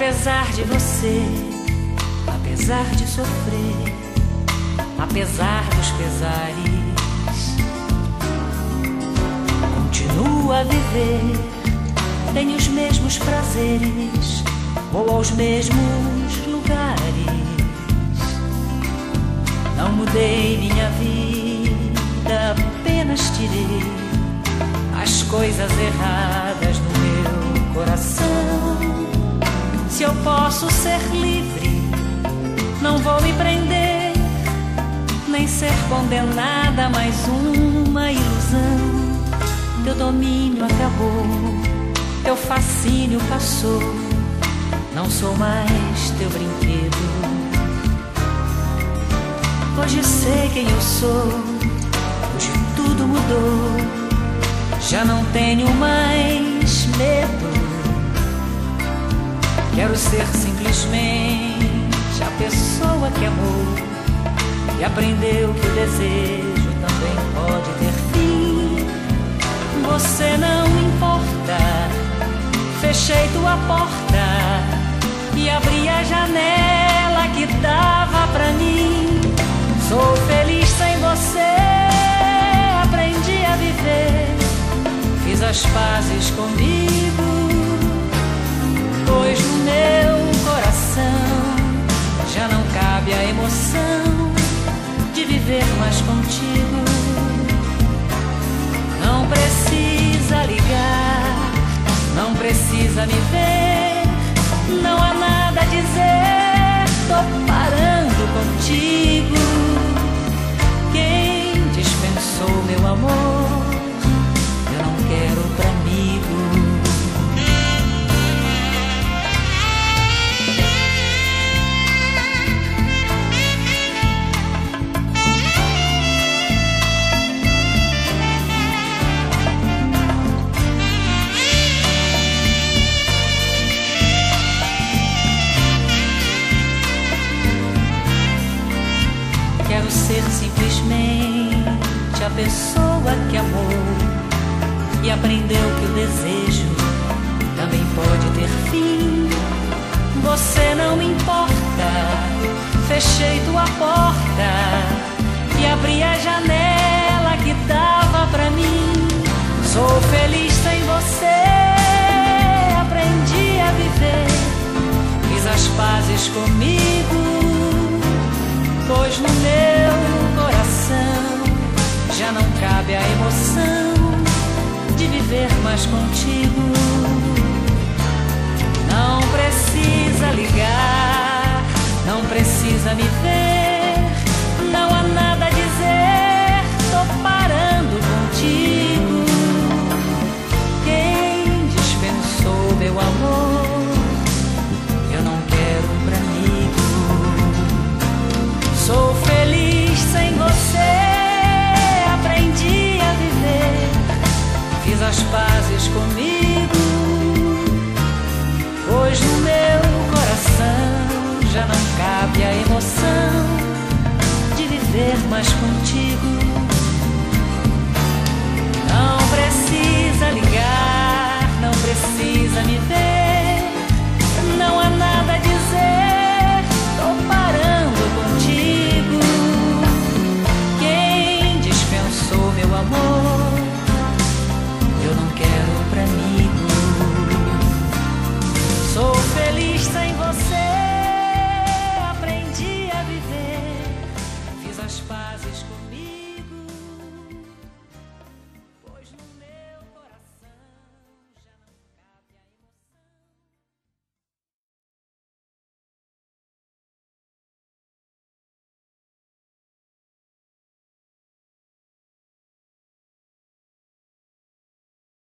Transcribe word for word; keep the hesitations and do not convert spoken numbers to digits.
Apesar de você, apesar de sofrer, apesar dos pesares, continuo a viver, tenho os mesmos prazeres, vou aos mesmos lugares. Não mudei minha vida, apenas tirei as coisas erradas do meu coração. Se eu posso ser livre, não vou me prender, nem ser condenada a mais uma ilusão. Teu domínio acabou, teu fascínio passou, não sou mais teu brinquedo. Hoje sei quem eu sou, hoje tudo mudou, já não tenho mais medo. Quero ser simplesmente a pessoa que amou e aprendeu que o desejo também pode ter fim. Você não importa, fechei tua porta e abri a janela que dava pra mim. Sou feliz sem você, aprendi a viver, fiz as pazes comigo, pois no meu coração já não cabe a emoção de viver mais contigo. Não precisa ligar, não precisa me ver, não há nada a dizer, tô parando contigo. Quem dispensou meu amor, eu não quero pra amigo. Quero ser simplesmente a pessoa que amou e aprendeu que o desejo também pode ter fim. Você não me importa, fechei tua porta e abri a janela que dava pra mim. Sou feliz sem você, aprendi a viver, fiz as pazes comigo, pois no meu coração já não cabe a emoção de viver mais contigo. Não precisa ligar, não precisa me ver, não há nada a dizer, tô parando contigo. Quem dispensou meu amor, eu não quero pra amigo. Sou feliz sem você, aprendi a viver, fiz as pazes comigo, pois no meu coração já não cabe a emoção de viver mais contigo.